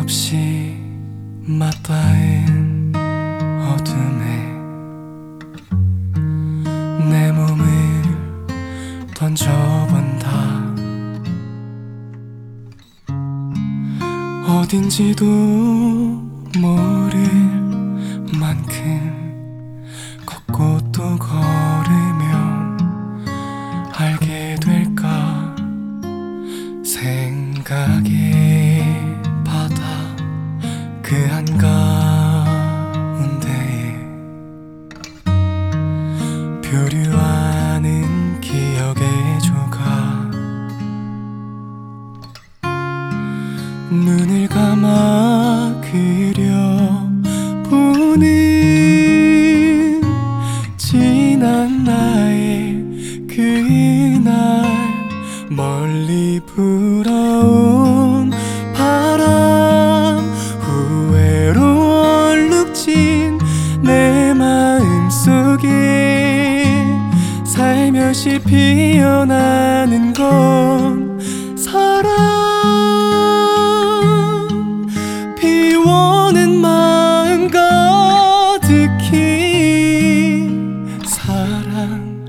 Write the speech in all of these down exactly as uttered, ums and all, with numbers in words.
없이 맞닿은 어둠에 내 몸을 던져본다. 어딘지도 모를 만큼 걷고 또 걸으면 알게 될까. 생각의 바다 그 한가운데에 표류하는 기억의 조각. 눈을 감아 그려보는 지난 나의 그날, 멀리 불어온 바람, 후회로 얼룩진 내 마음속에 살며시 피어나는 건 사랑. 비워낸 마음 가득히 사랑.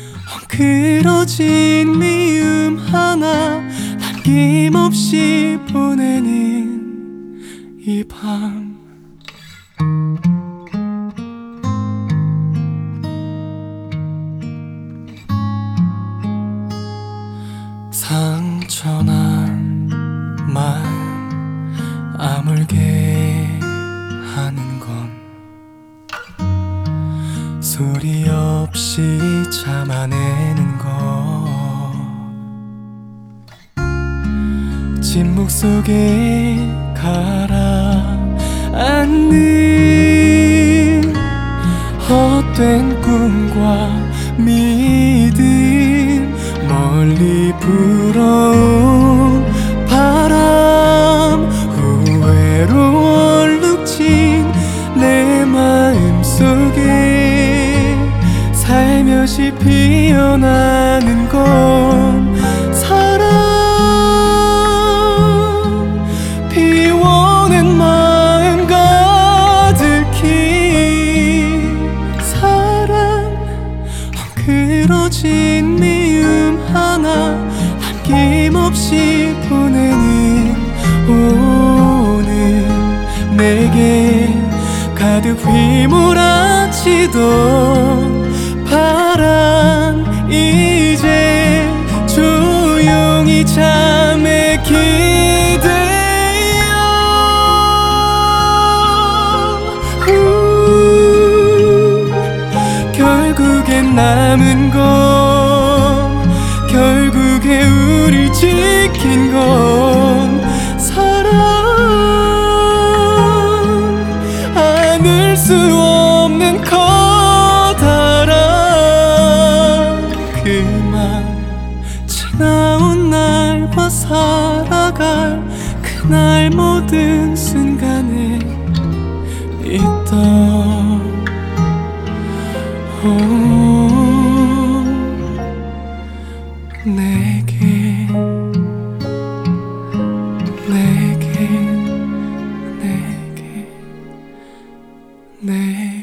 엉클어진 미움 하나 남김없이 보내는 이 밤. 상처난 마음 아물게 하는 건 소리 없이 참아내는 것. 침묵 속에 가라앉는 헛된 꿈과 믿음, 멀리 불어온 바람, 후회로 얼룩진 내 마음속에 살며시 피어나는 건 사랑. 비워낸 마음 가득히 사랑. 엉클어진 미움 하나 남김없이 보내는 오늘, 내게 가득 휘몰아치던 바람 이제 조용히 잠에 기대어 후, 결국엔 남은 건, 결국에 우릴 지킨 건 사랑. 안을 수 없는 커다란 그만, 지나온 날과 살아갈 그날 모든 순간에 있던 오, 내게 내게 내게 내게